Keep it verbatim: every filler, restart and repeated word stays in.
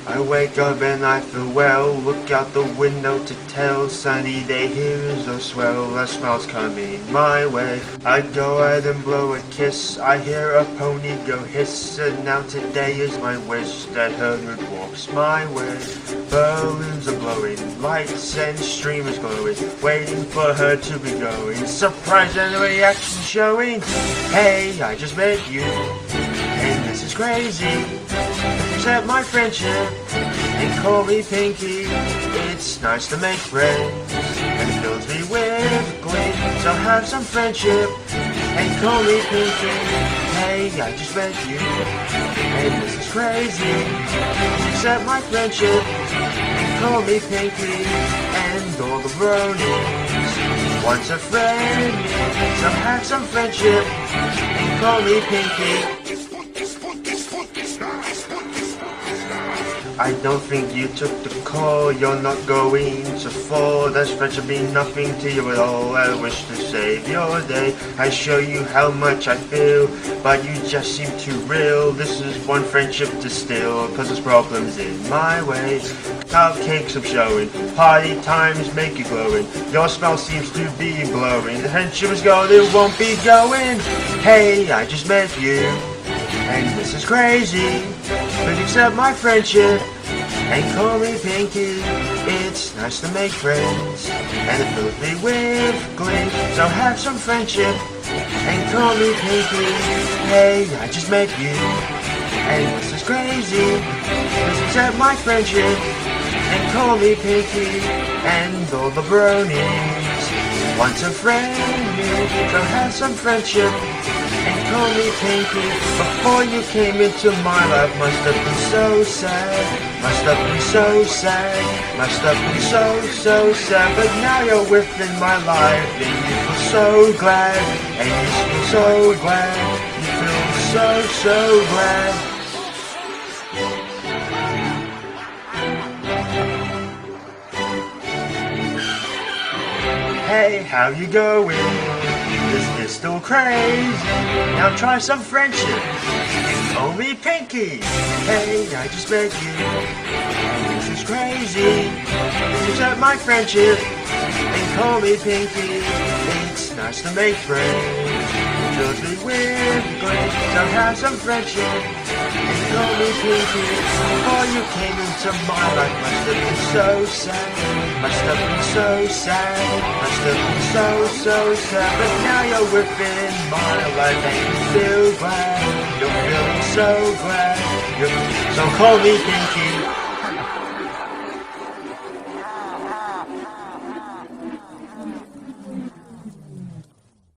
I wake up and I feel well, look out the window to tell, sunny day here is so swell, a smile's coming my way. I go out and blow a kiss, I hear a pony go hiss, and now today is my wish that Herdwood walks my way. Balloons are blowing, lights and streamers glowing, waiting for her to be going, surprise and reaction showing. Hey, I just met you, and this is crazy. Accept my friendship and call me Pinky. It's nice to make friends and it fills me with glee. So have some friendship and call me Pinky. Hey, I just met you and this is crazy. Accept my friendship and call me Pinky. And all the bronies wants a friend. So have some friendship and call me Pinky. I don't think you took the call, you're not going to fall. Does friendship mean nothing to you at all? I wish to save your day. I show you how much I feel, but you just seem too real. This is one friendship to steal, cause there's problems in my way. Cupcakes I'm showing, party times make you glowing. Your smile seems to be blowing, the friendship is gone, it won't be going. Hey, I just met you, and this is crazy. Please accept my friendship and call me Pinky. It's nice to make friends and it fills me with glee. So have some friendship and call me Pinky. Hey, I just met you and this is crazy. Please accept my friendship and call me Pinky. And all the bronies want a friend new. So have some friendship and call me Pinky. Before you came into my life, must have been so sad. Must have been so sad. Must have been so, so sad. But now you're within my life, and you feel so glad. And you feel so glad. You feel so, so glad. Hey, how you going? This is still crazy. Now try some friendship and call me Pinky. Hey, I just met you. And this is crazy. Please accept my friendship and call me Pinky. It's nice to make friends. It fills me with glee. So have some friendship and call me Pinky. Before you came into my life, must have been so sad. Must have been so sad, must have been so, so sad. But now you're within my life and you feel glad. You're feeling so glad. You're, so call me Pinky.